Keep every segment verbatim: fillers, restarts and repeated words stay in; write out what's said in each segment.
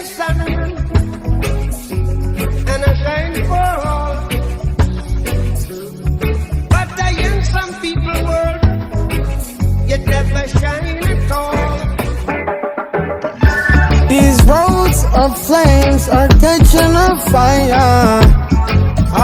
sun and a shine for all. But I in some people world, you never shine at all. These roads of flames are catching a fire. Ah,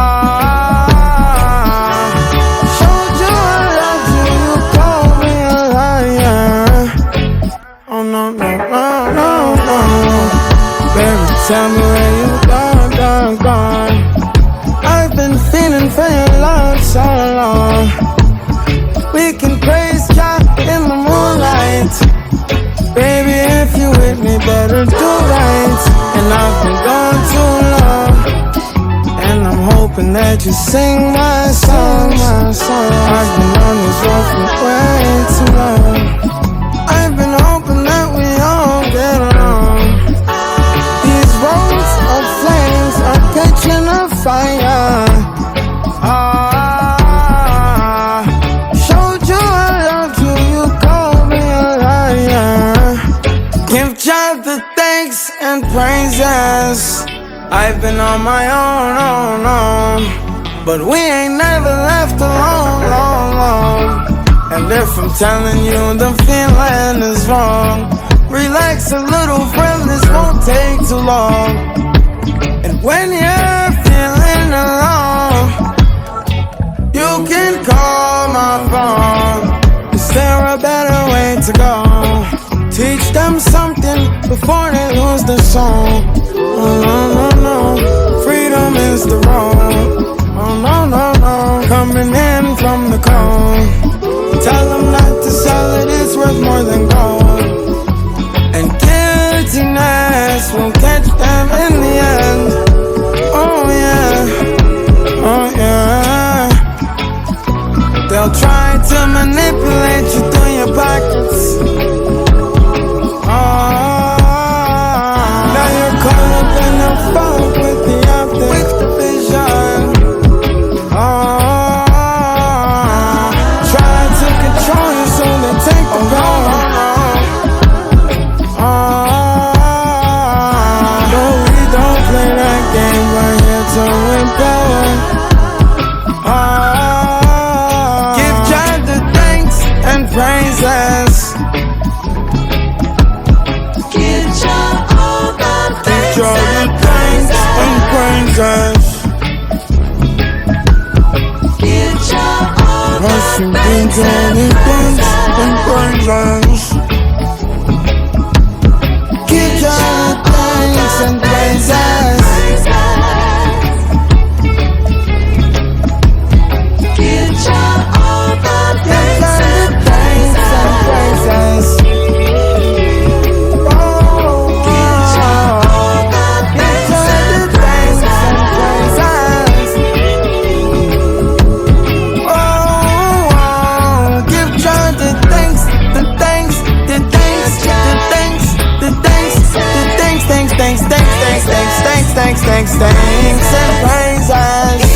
showed you I love you, you called me a liar. Oh no, no, no, no, no. Baby, tell me where you gone, gone, gone. I've been feeling for your love so long. We can praise God in the moonlight. Baby, if you with me, better do right. And I've been gone too long, and I'm hoping that you sing my song, my song. I've been on this road for way too long. I've been hoping that we all get along. These roads of flames are catching a fire. Ah, showed you I loved you, you called me a liar. Give God the thanks and praises. I've been on my own, own, own. But we ain't never left alone, long, long. And if I'm telling you the feeling is wrong, relax a little, friend, this won't take too long. And when you're feeling alone, you can call my phone. Is there a better way to go? Teach them something before they lose their soul. Oh no, no, no, freedom is the road. Oh no, no, no, coming in from the cold. Tell them not to sell it, it's worth more than gold. And guiltiness will catch them in the end. Oh yeah, oh yeah. They'll try to manipulate you through your pockets. With the optic, with the vision. Oh, try to control you so they take the power. Oh, no, we don't play that game. We're here to empower. Oh, give God the thanks and praises. Give God all the thanks Give and praises. Give God all the thanks and praises. Give God thanks and praises. Give God all the thanks and praises. Thanks, thanks, thanks and praises.